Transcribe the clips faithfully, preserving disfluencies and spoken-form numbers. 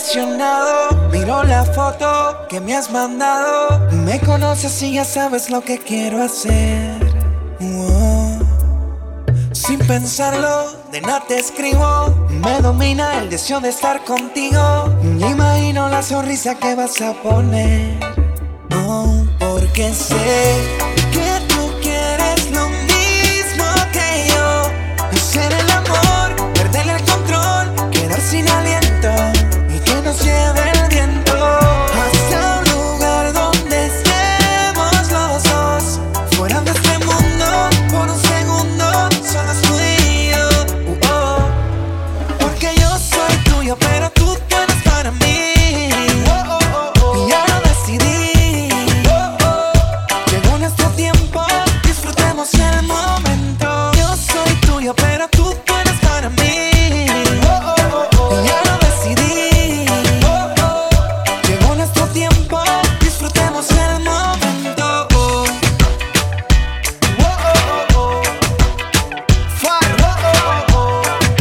obsesionado, miro la foto que me has mandado. Me conoces y ya sabes lo que quiero hacer. Wow. Sin pensarlo, de nada te escribo. Me domina el deseo de estar contigo. Imagino la sonrisa que vas a poner. Oh, porque sé que tú quieres lo mismo que yo. Hacer el amor, perder el control, quedar sin aliento y que nos lleve el viento hasta un lugar donde estemos los dos, fuera de este mundo por un segundo, solo tú y yo. uh -oh. Porque yo soy tuyo, pero tú tú eres para mí. oh, oh, oh, oh. Y ya lo decidí. oh, oh. Llegó nuestro tiempo, disfrutemos el momento. Yo soy tuyo, pero tú tú eres para mí. oh, oh, oh, oh. Y ya lo decidí. oh, oh. Llegó nuestro tiempo, disfrutemos el momento. oh. Oh, oh, oh, oh. Fire. oh, oh, oh,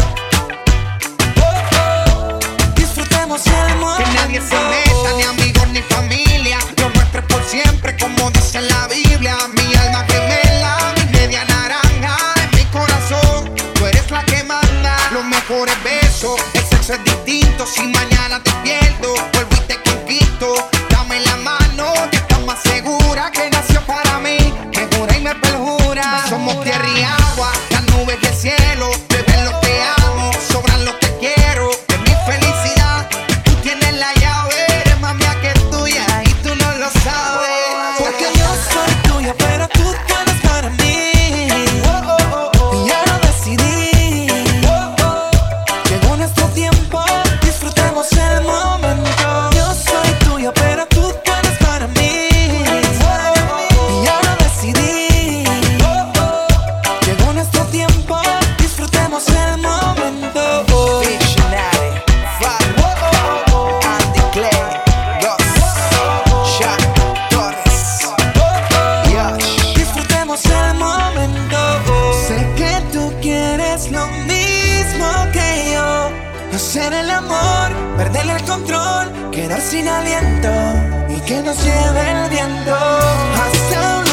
oh. Oh, oh. Disfrutemos el momento. Que nadie se meta, ni amigos ni familia. Lo nuestro es por siempre, como dice en la Biblia. Mi alma gemela, mi media naranja. En mi corazón, tú eres la que manda. Los mejores besos, el sexo es distinto. Si mañana te pierdo, vuelvo y te conquisto. Dame la mano, que estás más segura. Que nació para mí, me jura y me perjura. Somos tierra y agua, las nubes y el cielo. Bebé, lo te amo, sobran los te quiero. De mi felicidad, tú tienes la llave. Eres más mía que tuya y tú no lo sabes. Porque yo soy tuyo, pero tú tú eres para mí. oh, oh, oh, oh. Y ya lo decidí. oh, oh. Llegó nuestro tiempo, disfrutemos el momento. Yo soy tuyo, pero tú tú eres para mí. oh, oh, oh. Y ya lo decidí. oh, oh. Llegó nuestro tiempo, disfrutemos el momento. oh. Visionary, Fab, Oh, oh, oh, oh. Andy Clay, Ross, Shaq Torres, Yosh. Disfrutemos el momento. Sé que tú quieres lo mismo que yo. Hacer el amor, perder el control, quedar sin aliento y que nos lleve el viento hasta un